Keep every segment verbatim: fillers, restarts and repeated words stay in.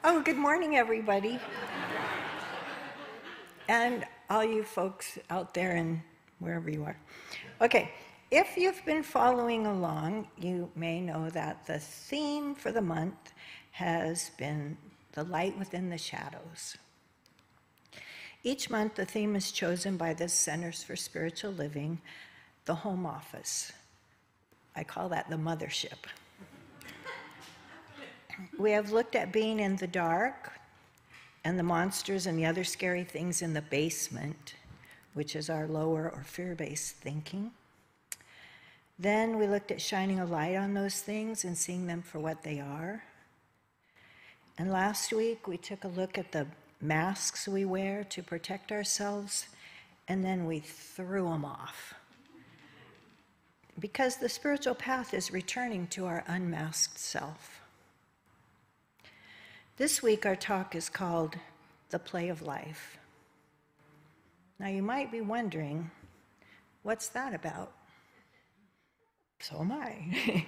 Oh, good morning, everybody. And all you folks out there and wherever you are. Okay, if you've been following along, you may know that the theme for the month has been the light within the shadows. Each month, the theme is chosen by the Centers for Spiritual Living, the home office. I call that the mothership. We have looked at being in the dark and the monsters and the other scary things in the basement, which is our lower or fear-based thinking. Then we looked at shining a light on those things and seeing them for what they are. And last week, we took a look at the masks we wear to protect ourselves, and then we threw them off. Because the spiritual path is returning to our unmasked self. This week, our talk is called The Play of Life. Now, you might be wondering, what's that about? So am I.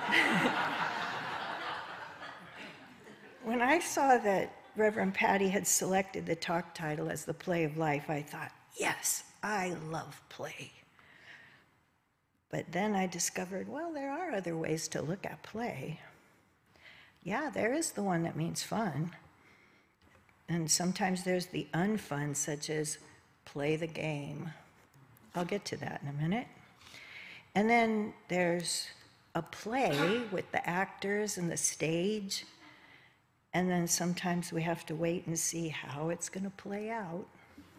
When I saw that Reverend Patty had selected the talk title as The Play of Life, I thought, yes, I love play. But then I discovered, well, there are other ways to look at play. Yeah, there is the one that means fun. And sometimes there's the unfun, such as play the game. I'll get to that in a minute. And then there's a play with the actors and the stage. And then sometimes we have to wait and see how it's going to play out.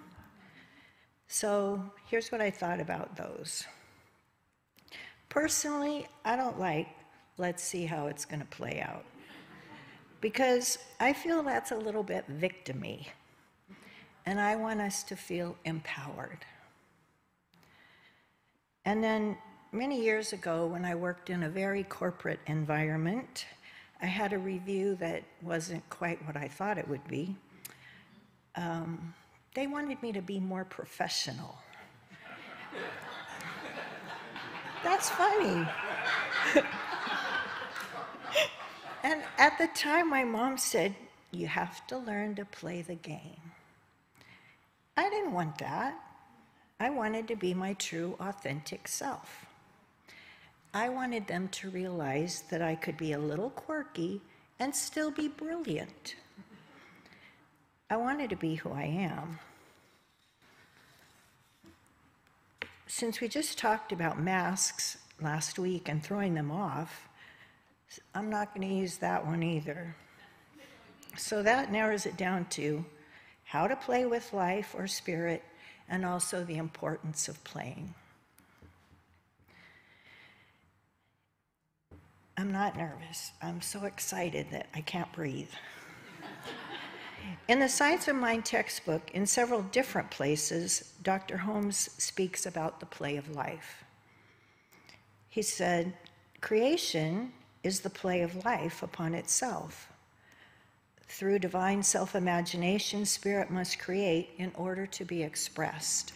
So here's what I thought about those. Personally, I don't like, let's see how it's going to play out. Because I feel that's a little bit victim-y, and I want us to feel empowered. And then many years ago, when I worked in a very corporate environment, I had a review that wasn't quite what I thought it would be. Um, they wanted me to be more professional. That's funny. And at the time, my mom said, you have to learn to play the game. I didn't want that. I wanted to be my true, authentic self. I wanted them to realize that I could be a little quirky and still be brilliant. I wanted to be who I am. Since we just talked about masks last week and throwing them off, I'm not going to use that one either. So that narrows it down to how to play with life or spirit, and also the importance of playing. I'm not nervous. I'm so excited that I can't breathe. In the Science of Mind textbook, in several different places, Doctor Holmes speaks about the play of life. He said, creation is the play of life upon itself. Through divine self-imagination, spirit must create in order to be expressed.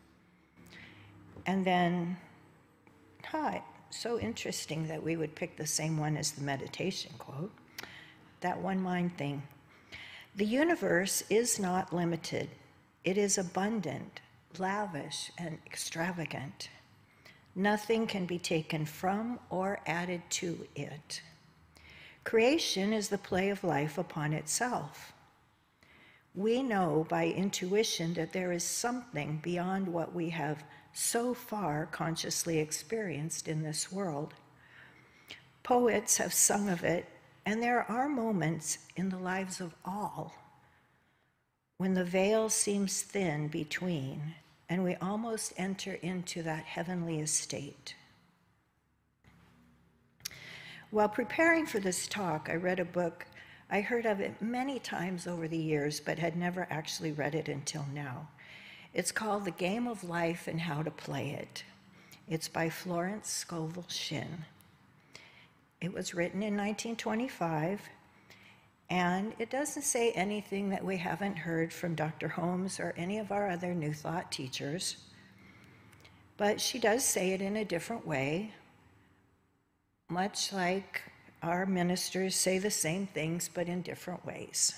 And then, hi, so interesting that we would pick the same one as the meditation quote, that one mind thing. The universe is not limited. It is abundant, lavish, and extravagant. Nothing can be taken from or added to it. Creation is the play of life upon itself. We know by intuition that there is something beyond what we have so far consciously experienced in this world. Poets have sung of it, and there are moments in the lives of all when the veil seems thin between, and we almost enter into that heavenly estate. While preparing for this talk, I read a book. I heard of it many times over the years, but had never actually read it until now. It's called The Game of Life and How to Play It. It's by Florence Scovel Shinn. It was written in nineteen twenty-five, and it doesn't say anything that we haven't heard from Doctor Holmes or any of our other New Thought teachers, but she does say it in a different way, much like our ministers say the same things, but in different ways.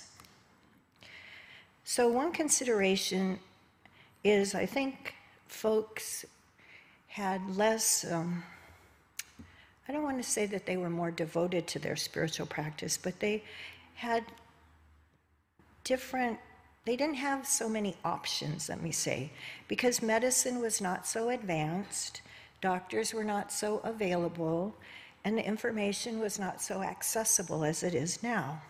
So one consideration is, I think folks had less, um, I don't want to say that they were more devoted to their spiritual practice, but they had different, they didn't have so many options, let me say, because medicine was not so advanced, doctors were not so available, and the information was not so accessible as it is now.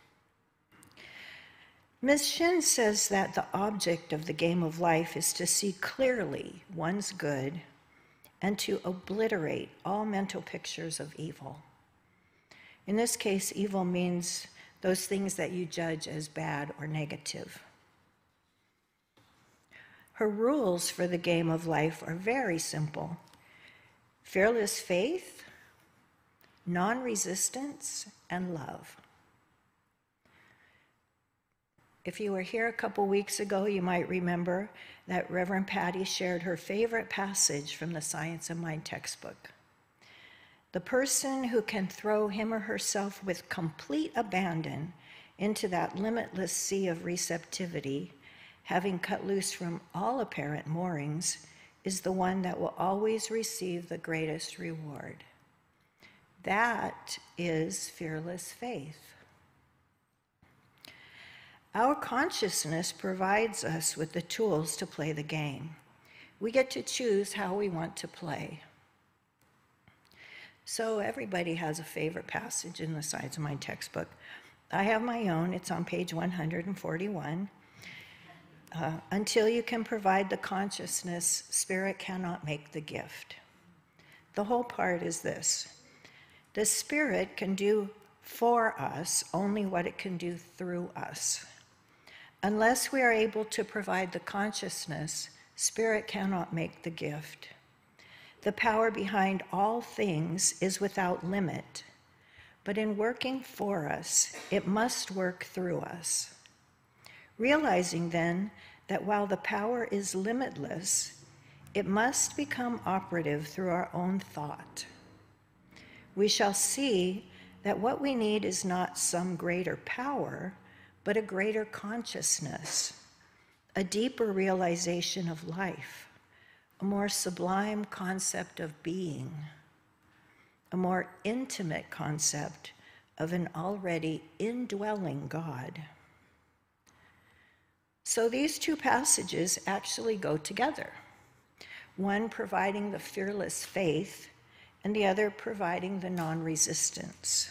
Miz Shin says that the object of the game of life is to see clearly one's good and to obliterate all mental pictures of evil. In this case, evil means those things that you judge as bad or negative. Her rules for the game of life are very simple: fearless faith, non-resistance, and love. If you were here a couple weeks ago, you might remember that Reverend Patty shared her favorite passage from the Science of Mind textbook. The person who can throw him or herself with complete abandon into that limitless sea of receptivity, having cut loose from all apparent moorings, is the one that will always receive the greatest reward. That is fearless faith. Our consciousness provides us with the tools to play the game. We get to choose how we want to play. So everybody has a favorite passage in the Science of Mind textbook. I have my own. It's on page one hundred forty-one. Uh, until you can provide the consciousness, spirit cannot make the gift. The whole part is this: the spirit can do for us only what it can do through us. Unless we are able to provide the consciousness, spirit cannot make the gift. The power behind all things is without limit, but in working for us, it must work through us. Realizing then that while the power is limitless, it must become operative through our own thought. We shall see that what we need is not some greater power, but a greater consciousness, a deeper realization of life, a more sublime concept of being, a more intimate concept of an already indwelling God. So these two passages actually go together, one providing the fearless faith and the other providing the non-resistance.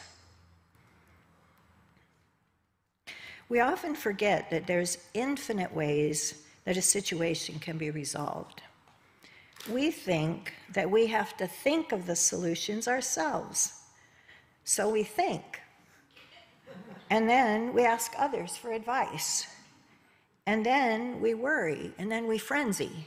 We often forget that there's infinite ways that a situation can be resolved. We think that we have to think of the solutions ourselves. So we think, and then we ask others for advice, and then we worry, and then we frenzy.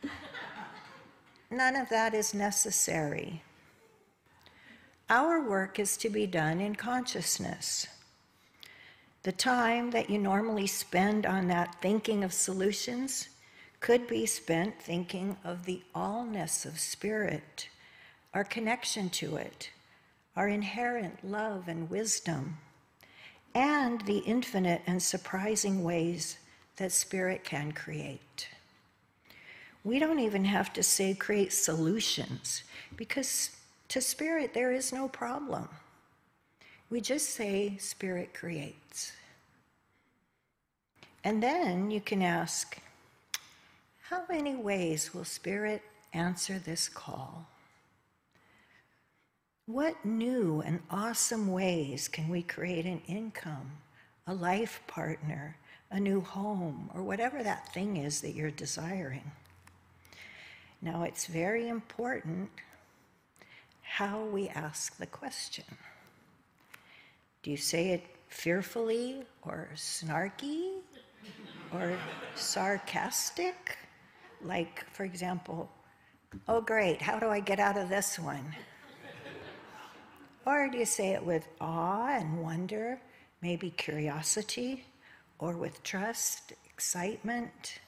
None of that is necessary. Our work is to be done in consciousness. The time that you normally spend on that thinking of solutions could be spent thinking of the allness of spirit, our connection to it, our inherent love and wisdom, and the infinite and surprising ways that spirit can create. We don't even have to say create solutions, because to spirit there is no problem. We just say spirit creates. And then you can ask, how many ways will spirit answer this call? What new and awesome ways can we create an income, a life partner, a new home, or whatever that thing is that you're desiring? Now, it's very important how we ask the question. Do you say it fearfully or snarky or sarcastic? Like, for example, oh great, how do I get out of this one? Or do you say it with awe and wonder, maybe curiosity, or with trust, excitement?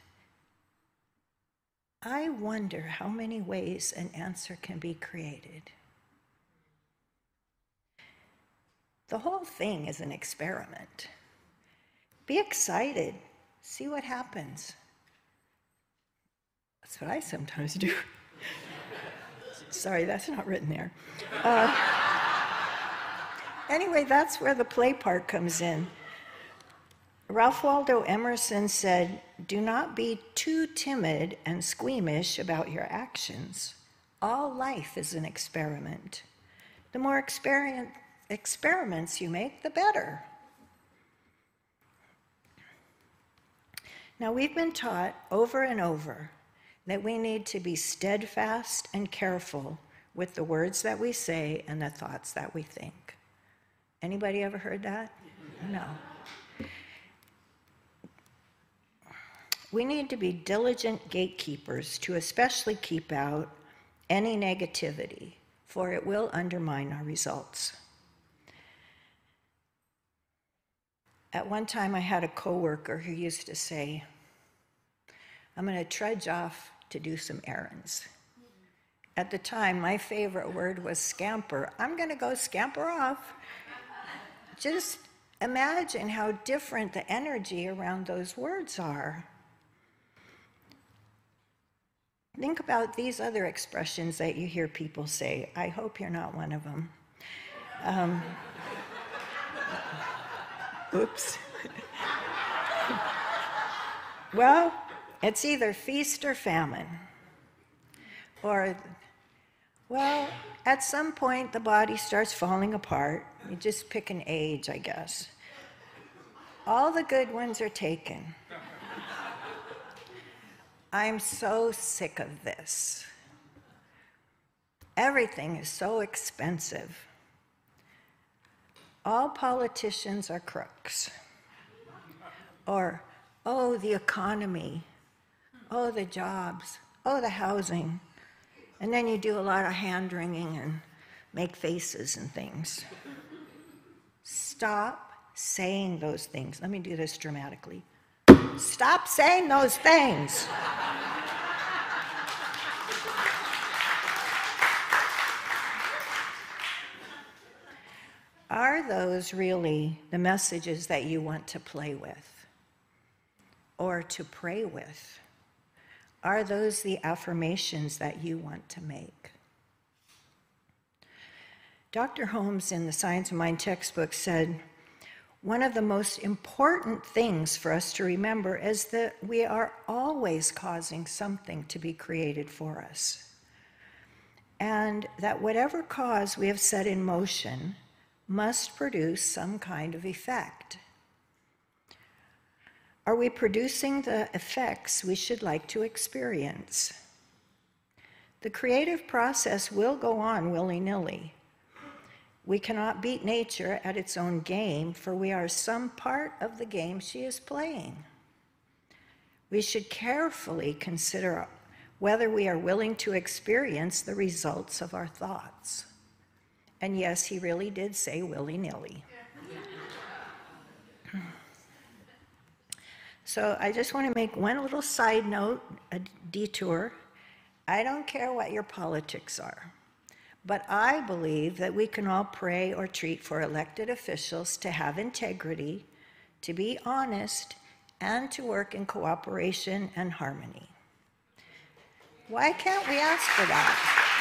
I wonder how many ways an answer can be created. The whole thing is an experiment. Be excited. See what happens. That's what I sometimes do. Sorry, that's not written there. Uh, anyway, that's where the play part comes in. Ralph Waldo Emerson said, "Do not be too timid and squeamish about your actions. All life is an experiment. The more experiment, experiments you make, the better." Now, we've been taught over and over that we need to be steadfast and careful with the words that we say and the thoughts that we think. Anybody ever heard that? No. We need to be diligent gatekeepers to especially keep out any negativity, for it will undermine our results. At one time, I had a coworker who used to say, "I'm going to trudge off to do some errands." At the time, my favorite word was scamper. I'm going to go scamper off. Just imagine how different the energy around those words are. Think about these other expressions that you hear people say. I hope you're not one of them. Um, oops. Well, it's either feast or famine. Or, well, at some point the body starts falling apart. You just pick an age, I guess. All the good ones are taken. I'm so sick of this. Everything is so expensive. All politicians are crooks. Or, oh, the economy. Oh, the jobs. Oh, the housing. And then you do a lot of hand-wringing and make faces and things. Stop saying those things. Let me do this dramatically. Stop saying those things. Are those really the messages that you want to play with or to pray with? Are those the affirmations that you want to make? Doctor Holmes in the Science of Mind textbook said, one of the most important things for us to remember is that we are always causing something to be created for us. And that whatever cause we have set in motion must produce some kind of effect. Are we producing the effects we should like to experience? The creative process will go on willy-nilly. We cannot beat nature at its own game, for we are some part of the game she is playing. We should carefully consider whether we are willing to experience the results of our thoughts. And yes, he really did say willy-nilly. So I just want to make one little side note, a detour. I don't care what your politics are. But I believe that we can all pray or treat for elected officials to have integrity, to be honest, and to work in cooperation and harmony. Why can't we ask for that?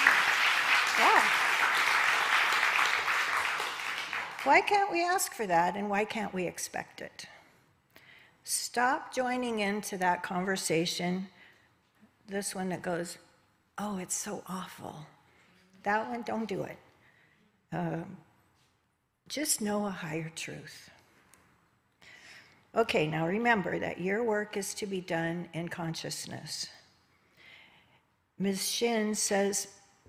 Why? Why can't we ask for that, and why can't we expect it? Stop joining into that conversation, this one that goes, oh, it's so awful. That one, don't do it. Uh, just know a higher truth. Okay, now remember that your work is to be done in consciousness. Miz Shin says,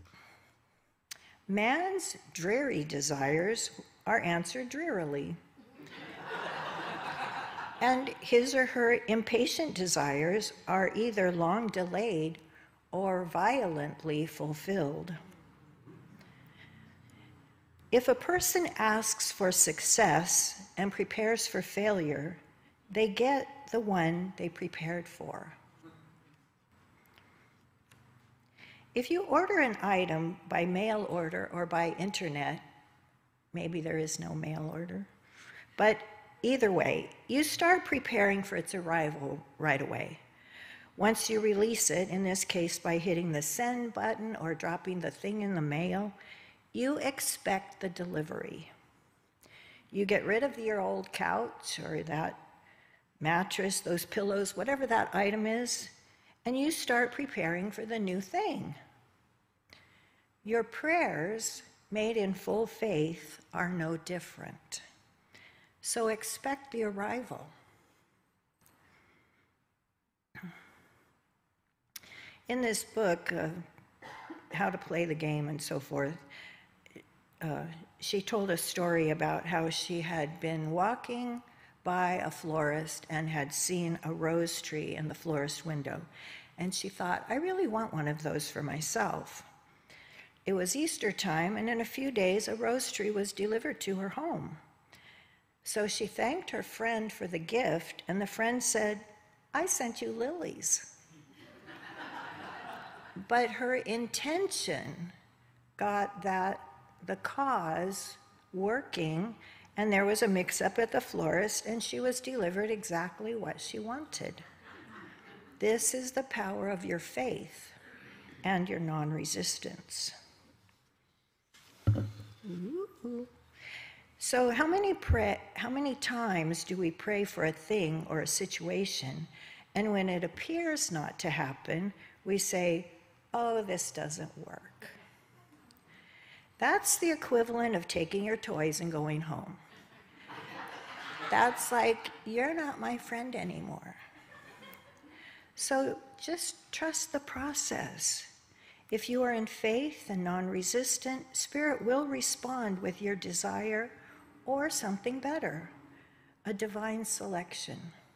man's dreary desires are answered drearily. And his or her impatient desires are either long delayed or violently fulfilled. If a person asks for success and prepares for failure, they get the one they prepared for. If you order an item by mail order or by internet, Maybe there is no mail order. But either way, you start preparing for its arrival right away. Once you release it, in this case by hitting the send button or dropping the thing in the mail, you expect the delivery. You get rid of your old couch or that mattress, those pillows, whatever that item is, and you start preparing for the new thing. Your prayers made in full faith are no different. So expect the arrival. In this book, uh, How to Play the Game and so forth, uh, she told a story about how she had been walking by a florist and had seen a rose tree in the florist window. And she thought, I really want one of those for myself. It was Easter time, and in a few days, a rose tree was delivered to her home. So she thanked her friend for the gift, and the friend said, I sent you lilies. But her intention got that the cause working, and there was a mix-up at the florist, and she was delivered exactly what she wanted. This is the power of your faith and your non-resistance. Ooh. So how many pray, how many times do we pray for a thing or a situation, and when it appears not to happen, we say, oh, this doesn't work. That's the equivalent of taking your toys and going home. That's like, you're not my friend anymore. So just trust the process. If you are in faith and non-resistant, Spirit will respond with your desire or something better, a divine selection.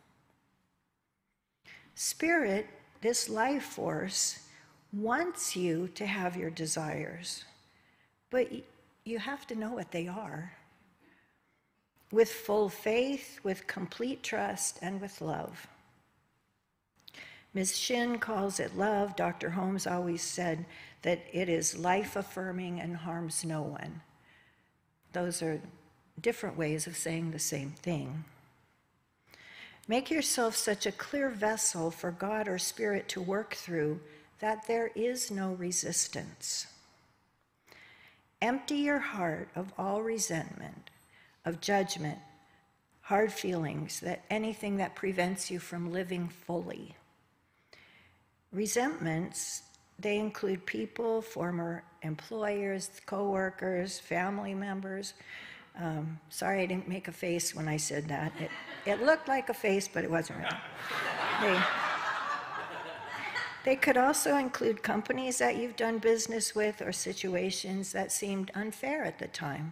Spirit, this life force, wants you to have your desires, but you have to know what they are. With full faith, with complete trust, and with love. Miz Shin calls it love. Doctor Holmes always said that it is life-affirming and harms no one. Those are different ways of saying the same thing. Make yourself such a clear vessel for God or Spirit to work through that there is no resistance. Empty your heart of all resentment, of judgment, hard feelings, that anything that prevents you from living fully. Resentments, they include people, former employers, co-workers, family members. Um, sorry I didn't make a face when I said that. It, it looked like a face, but it wasn't really. They, they could also include companies that you've done business with or situations that seemed unfair at the time.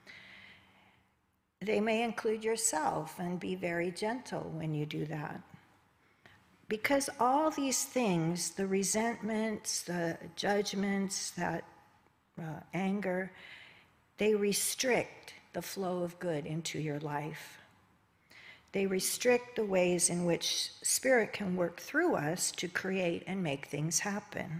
They may include yourself, and be very gentle when you do that. Because all these things, the resentments, the judgments, that uh, anger, they restrict the flow of good into your life. They restrict the ways in which Spirit can work through us to create and make things happen.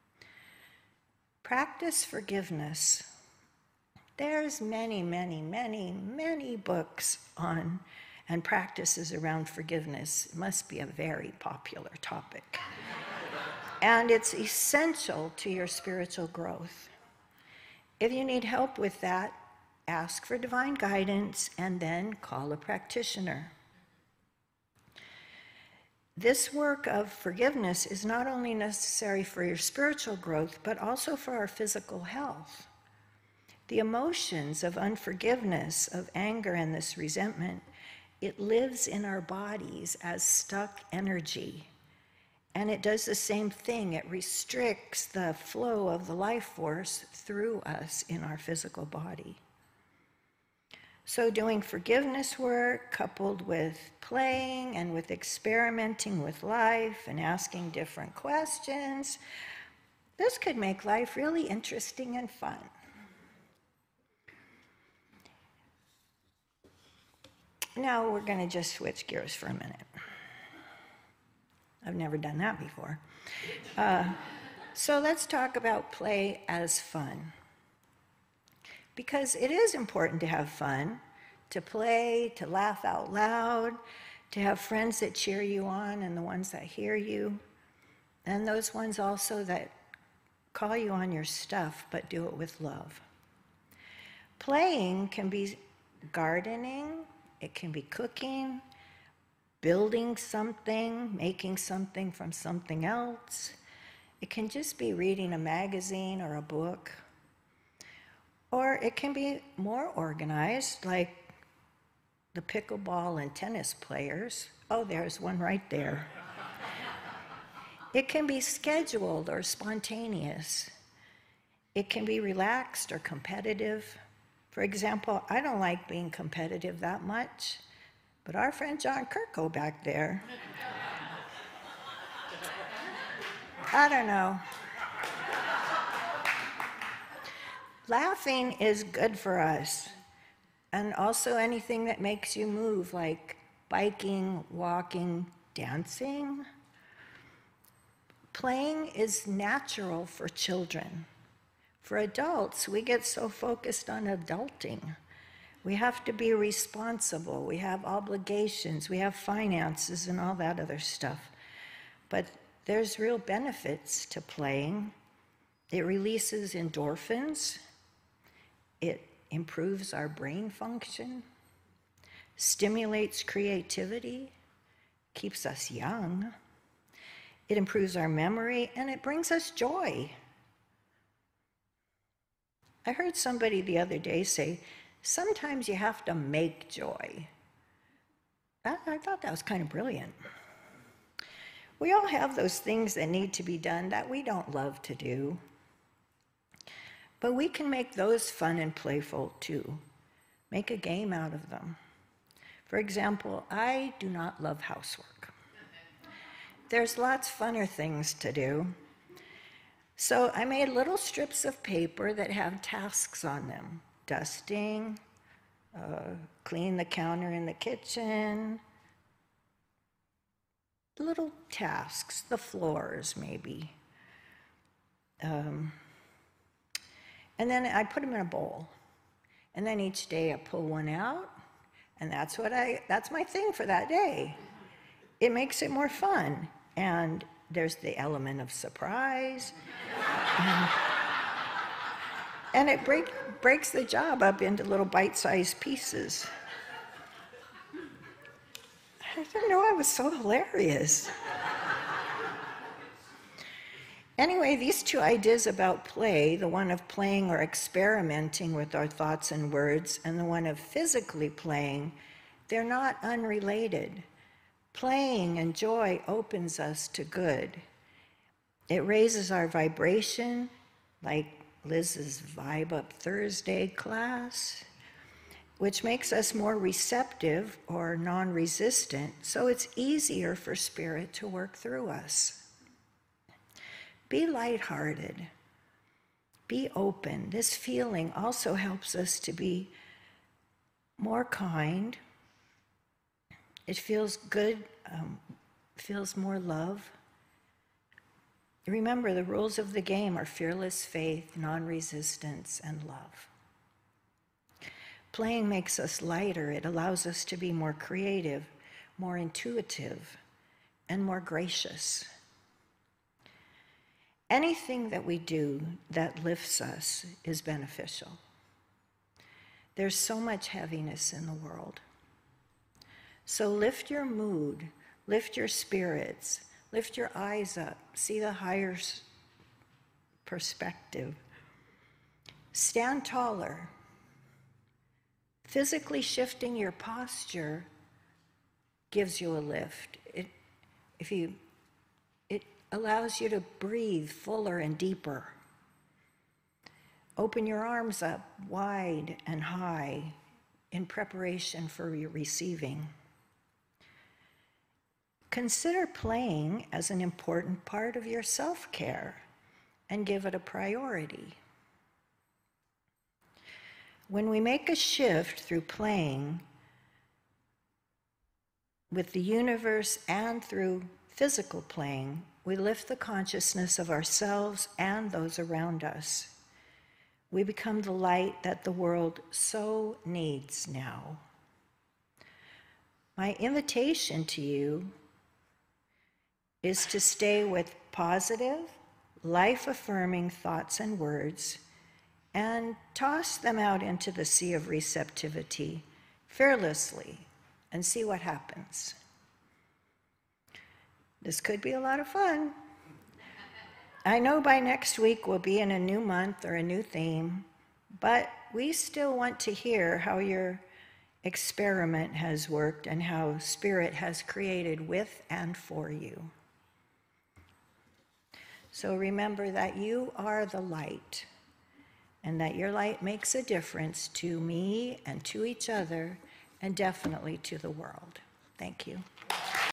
Practice forgiveness. There's many, many, many, many books on and practices around forgiveness. It must be a very popular topic. And it's essential to your spiritual growth. If you need help with that, ask for divine guidance and then call a practitioner. This work of forgiveness is not only necessary for your spiritual growth, but also for our physical health. The emotions of unforgiveness, of anger, and this resentment, it lives in our bodies as stuck energy. And it does the same thing. It restricts the flow of the life force through us in our physical body. So doing forgiveness work coupled with playing and with experimenting with life and asking different questions, this could make life really interesting and fun. Now we're going to just switch gears for a minute. I've never done that before. Uh, so let's talk about play as fun. because it is important to have fun, to play, to laugh out loud, to have friends that cheer you on and the ones that hear you, and those ones also that call you on your stuff but do it with love. Playing can be gardening, it can be cooking, building something, making something from something else. It can just be reading a magazine or a book. Or it can be more organized, like the pickleball and tennis players. Oh, there's one right there. It can be scheduled or spontaneous. It can be relaxed or competitive. For example, I don't like being competitive that much, but our friend John Kirko back there, I don't know. Laughing is good for us, and also anything that makes you move, like biking, walking, dancing. Playing is natural for children. For adults, we get so focused on adulting. We have to be responsible, we have obligations, we have finances and all that other stuff. But there's real benefits to playing. It releases endorphins, it improves our brain function, stimulates creativity, keeps us young, it improves our memory, and it brings us joy. I heard somebody the other day say, sometimes you have to make joy. I, I thought that was kind of brilliant. We all have those things that need to be done that we don't love to do. But we can make those fun and playful too. Make a game out of them. For example, I do not love housework. There's lots funner things to do. So I made little strips of paper that have tasks on them. Dusting, uh, clean the counter in the kitchen, little tasks, the floors maybe. Um, and then I put them in a bowl. And then each day I pull one out, and that's what I, that's my thing for that day. It makes it more fun. And there's the element of surprise. and, and it break, breaks the job up into little bite-sized pieces. I didn't know I was so hilarious. Anyway, these two ideas about play, the one of playing or experimenting with our thoughts and words, and the one of physically playing, they're not unrelated. Playing and joy opens us to good. It raises our vibration, like Liz's Vibe Up Thursday class, which makes us more receptive or non-resistant, so it's easier for spirit to work through us. Be lighthearted. Be open. This feeling also helps us to be more kind. It feels good, um, feels more love. Remember, the rules of the game are fearless faith, non-resistance, and love. Playing makes us lighter. It allows us to be more creative, more intuitive, and more gracious. Anything that we do that lifts us is beneficial. There's so much heaviness in the world. So lift your mood, lift your spirits, lift your eyes up, see the higher perspective. Stand taller. Physically shifting your posture gives you a lift. It, if you, it allows you to breathe fuller and deeper. Open your arms up wide and high in preparation for your receiving. Consider playing as an important part of your self-care and give it a priority. When we make a shift through playing with the universe and through physical playing, we lift the consciousness of ourselves and those around us. we become the light that the world so needs now. My invitation to you is to stay with positive, life-affirming thoughts and words and toss them out into the sea of receptivity fearlessly and see what happens. This could be a lot of fun. I know by next week we'll be in a new month or a new theme, but we still want to hear how your experiment has worked and how Spirit has created with and for you. So remember that you are the light, and that your light makes a difference to me and to each other, and definitely to the world. Thank you.